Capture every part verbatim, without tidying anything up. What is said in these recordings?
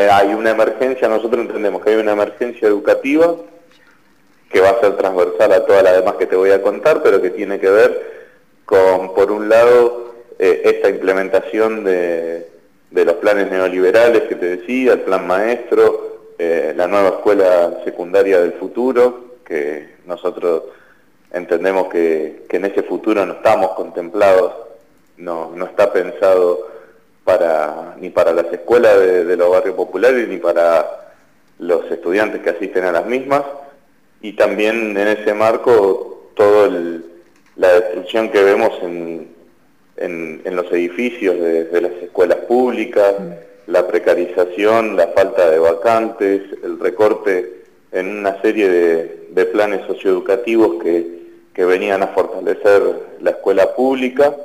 eh, hay una emergencia, nosotros entendemos que hay una emergencia educativa que va a ser transversal a todas las demás que te voy a contar, pero que tiene que ver con, por un lado, eh, esta implementación de, de los planes neoliberales que te decía, el plan maestro, eh, la nueva escuela secundaria del futuro, que nosotros entendemos que, que en ese futuro no estamos contemplados, no, no está pensado para ni para las escuelas de, de los barrios populares ni para los estudiantes que asisten a las mismas, y también en ese marco toda la destrucción que vemos en, en, en los edificios de, de las escuelas públicas, la precarización, la falta de vacantes, el recorte en una serie de, de planes socioeducativos que, que venían a fortalecer la escuela pública.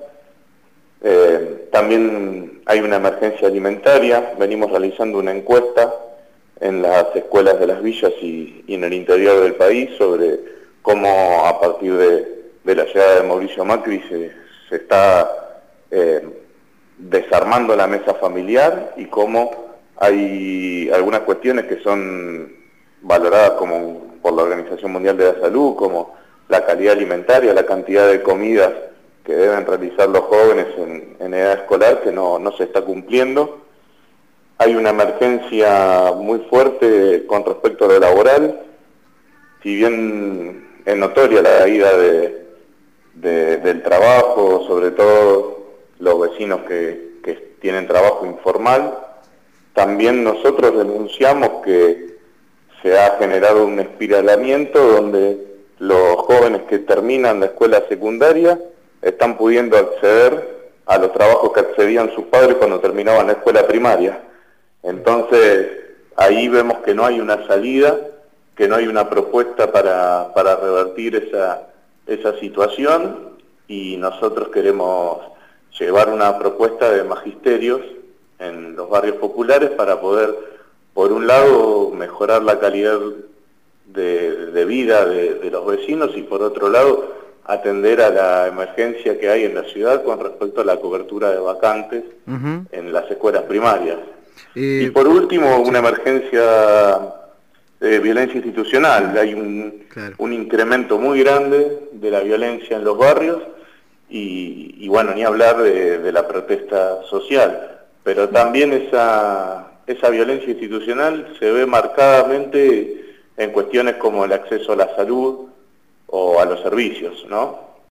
Eh, también hay una emergencia alimentaria, venimos realizando una encuesta en las escuelas de las villas y, y en el interior del país sobre cómo a partir de, de la llegada de Mauricio Macri se, se está eh, desarmando la mesa familiar y cómo hay algunas cuestiones que son valoradas como por la Organización Mundial de la Salud, como la calidad alimentaria, la cantidad de comidas que deben realizar los jóvenes en, en edad escolar, que no, no se está cumpliendo. Hay una emergencia muy fuerte con respecto a lo laboral, si bien es notoria la caída de, de, del trabajo, sobre todo los vecinos que, que tienen trabajo informal, también nosotros denunciamos que se ha generado un espiralamiento donde los jóvenes que terminan la escuela secundaria están pudiendo acceder a los trabajos que accedían sus padres cuando terminaban la escuela primaria. Entonces, ahí vemos que no hay una salida, que no hay una propuesta para, para revertir esa, esa situación, y nosotros queremos llevar una propuesta de magisterios en los barrios populares para poder, por un lado, mejorar la calidad de, de vida de, de los vecinos, y por otro lado, atender a la emergencia que hay en la ciudad con respecto a la cobertura de vacantes uh-huh. en las escuelas primarias. Eh, y por último, sí. una emergencia de violencia institucional. Hay un, claro. un incremento muy grande de la violencia en los barrios y, y bueno, ni hablar de, de la protesta social. Pero también esa, esa violencia institucional se ve marcadamente en cuestiones como el acceso a la salud o a los servicios, ¿no?